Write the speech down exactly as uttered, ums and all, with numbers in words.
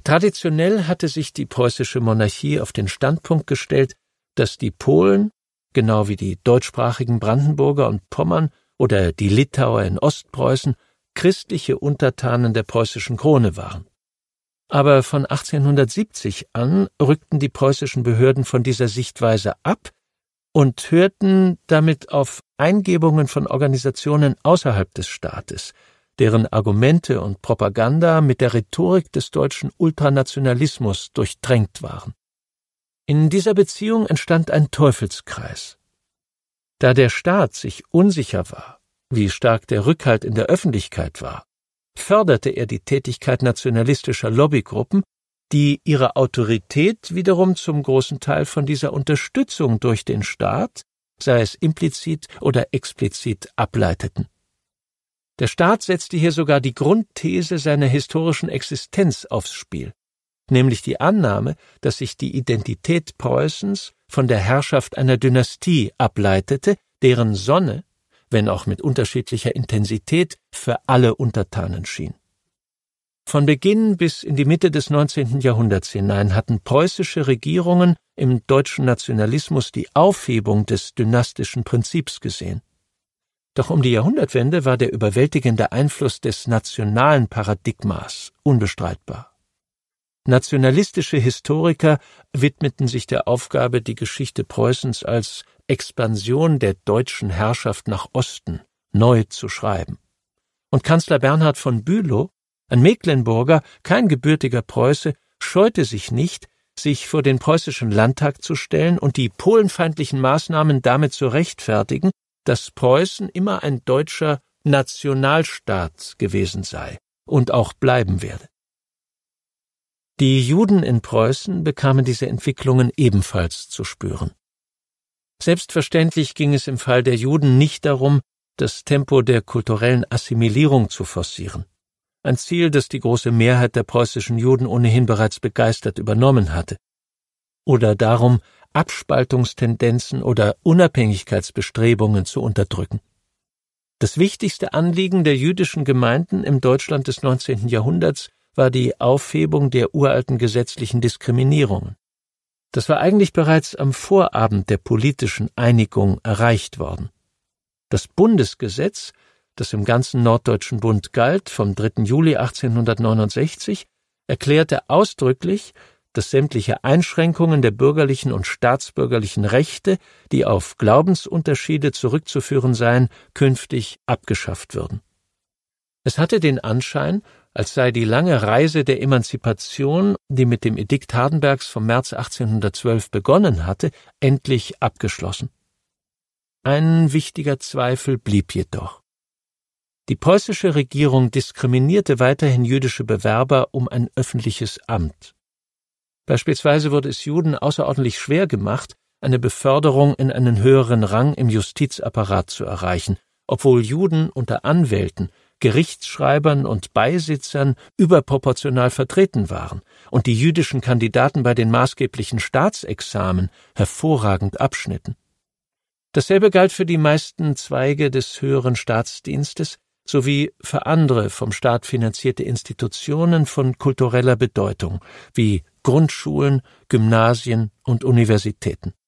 Traditionell hatte sich die preußische Monarchie auf den Standpunkt gestellt, dass die Polen, genau wie die deutschsprachigen Brandenburger und Pommern oder die Litauer in Ostpreußen, christliche Untertanen der preußischen Krone waren. Aber von achtzehnhundertsiebzig an rückten die preußischen Behörden von dieser Sichtweise ab und hörten damit auf Eingebungen von Organisationen außerhalb des Staates, deren Argumente und Propaganda mit der Rhetorik des deutschen Ultranationalismus durchtränkt waren. In dieser Beziehung entstand ein Teufelskreis. Da der Staat sich unsicher war, wie stark der Rückhalt in der Öffentlichkeit war, förderte er die Tätigkeit nationalistischer Lobbygruppen, die ihre Autorität wiederum zum großen Teil von dieser Unterstützung durch den Staat, sei es implizit oder explizit, ableiteten. Der Staat setzte hier sogar die Grundthese seiner historischen Existenz aufs Spiel, nämlich die Annahme, dass sich die Identität Preußens von der Herrschaft einer Dynastie ableitete, deren Sonne, wenn auch mit unterschiedlicher Intensität, für alle Untertanen schien. Von Beginn bis in die Mitte des neunzehnten Jahrhunderts hinein hatten preußische Regierungen im deutschen Nationalismus die Aufhebung des dynastischen Prinzips gesehen. Doch um die Jahrhundertwende war der überwältigende Einfluss des nationalen Paradigmas unbestreitbar. Nationalistische Historiker widmeten sich der Aufgabe, die Geschichte Preußens als Expansion der deutschen Herrschaft nach Osten neu zu schreiben. Und Kanzler Bernhard von Bülow, ein Mecklenburger, kein gebürtiger Preuße, scheute sich nicht, sich vor den preußischen Landtag zu stellen und die polenfeindlichen Maßnahmen damit zu rechtfertigen, dass Preußen immer ein deutscher Nationalstaat gewesen sei und auch bleiben werde. Die Juden in Preußen bekamen diese Entwicklungen ebenfalls zu spüren. Selbstverständlich ging es im Fall der Juden nicht darum, das Tempo der kulturellen Assimilierung zu forcieren, ein Ziel, das die große Mehrheit der preußischen Juden ohnehin bereits begeistert übernommen hatte, oder darum, Abspaltungstendenzen oder Unabhängigkeitsbestrebungen zu unterdrücken. Das wichtigste Anliegen der jüdischen Gemeinden im Deutschland des neunzehnten Jahrhunderts war die Aufhebung der uralten gesetzlichen Diskriminierungen. Das war eigentlich bereits am Vorabend der politischen Einigung erreicht worden. Das Bundesgesetz, das im ganzen Norddeutschen Bund galt, vom dritten Juli achtzehnhundertneunundsechzig, erklärte ausdrücklich, dass sämtliche Einschränkungen der bürgerlichen und staatsbürgerlichen Rechte, die auf Glaubensunterschiede zurückzuführen seien, künftig abgeschafft würden. Es hatte den Anschein, als sei die lange Reise der Emanzipation, die mit dem Edikt Hardenbergs vom März achtzehnhundertzwölf begonnen hatte, endlich abgeschlossen. Ein wichtiger Zweifel blieb jedoch. Die preußische Regierung diskriminierte weiterhin jüdische Bewerber um ein öffentliches Amt. Beispielsweise wurde es Juden außerordentlich schwer gemacht, eine Beförderung in einen höheren Rang im Justizapparat zu erreichen, obwohl Juden unter Anwälten, Gerichtsschreibern und Beisitzern überproportional vertreten waren und die jüdischen Kandidaten bei den maßgeblichen Staatsexamen hervorragend abschnitten. Dasselbe galt für die meisten Zweige des höheren Staatsdienstes sowie für andere vom Staat finanzierte Institutionen von kultureller Bedeutung wie Grundschulen, Gymnasien und Universitäten.